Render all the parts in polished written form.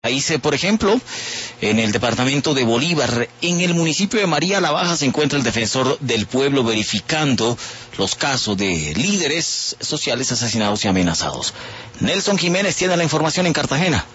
Por ejemplo, en el departamento de Bolívar, en el municipio de María la Baja, se encuentra el defensor del pueblo verificando los casos de líderes sociales asesinados y amenazados. Nelson Jiménez tiene la información en Cartagena.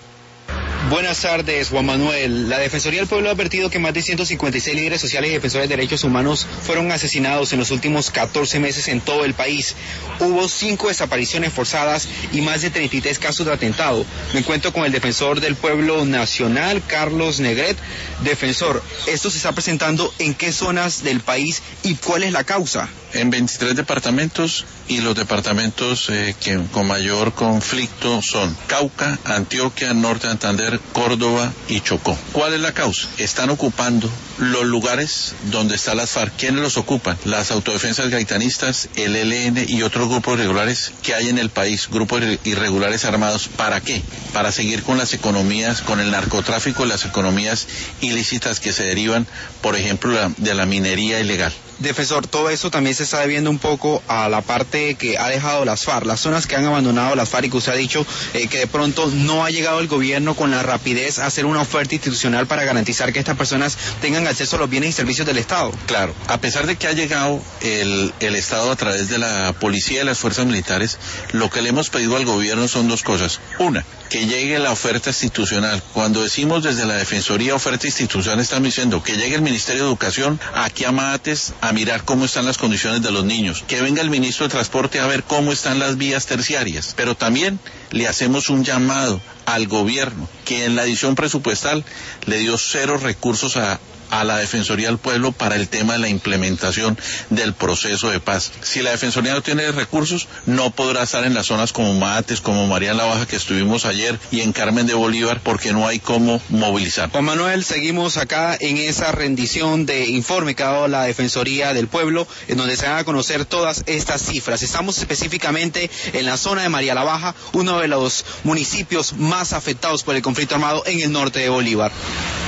Buenas tardes, Juan Manuel. La Defensoría del Pueblo ha advertido que más de 156 líderes sociales y defensores de derechos humanos fueron asesinados en los últimos 14 meses en todo el país. Hubo 5 desapariciones forzadas y más de 33 casos de atentado. Me encuentro con el Defensor del Pueblo Nacional, Carlos Negret. Defensor, ¿esto se está presentando en qué zonas del país y cuál es la causa? En 23 departamentos, y los departamentos que con mayor conflicto son Cauca, Antioquia, Norte de Santander, Córdoba y Chocó. ¿Cuál es la causa? Están ocupando los lugares donde están las FARC. ¿Quiénes los ocupan? Las autodefensas gaitanistas, el ELN y otros grupos irregulares que hay en el país, grupos irregulares armados. ¿Para qué? Para seguir con las economías, con el narcotráfico, las economías ilícitas que se derivan, por ejemplo, de la minería ilegal. Defensor, todo eso también se está debiendo un poco a la parte que ha dejado las FARC, las zonas que han abandonado las FARC, y que usted ha dicho que de pronto no ha llegado el gobierno con la rapidez a hacer una oferta institucional para garantizar que estas personas tengan acceso a los bienes y servicios del Estado. Claro, a pesar de que ha llegado el Estado a través de la policía y las fuerzas militares, lo que le hemos pedido al gobierno son 2 cosas. Una, que llegue la oferta institucional. Cuando decimos desde la Defensoría oferta institucional, estamos diciendo que llegue el Ministerio de Educación aquí a Mates a mirar cómo están las condiciones de los niños, que venga el Ministro de Transporte a ver cómo están las vías terciarias, pero también le hacemos un llamado al gobierno que en la edición presupuestal le dio 0 recursos a la Defensoría del Pueblo para el tema de la implementación del proceso de paz. Si la Defensoría no tiene recursos, no podrá estar en las zonas como Mates, como María la Baja, que estuvimos ayer, y en Carmen de Bolívar, porque no hay cómo movilizar. Juan Manuel, seguimos acá en esa rendición de informe que ha dado la Defensoría del Pueblo, en donde se van a conocer todas estas cifras. Estamos específicamente en la zona de María la Baja, uno de los municipios más afectados por el conflicto armado en el norte de Bolívar.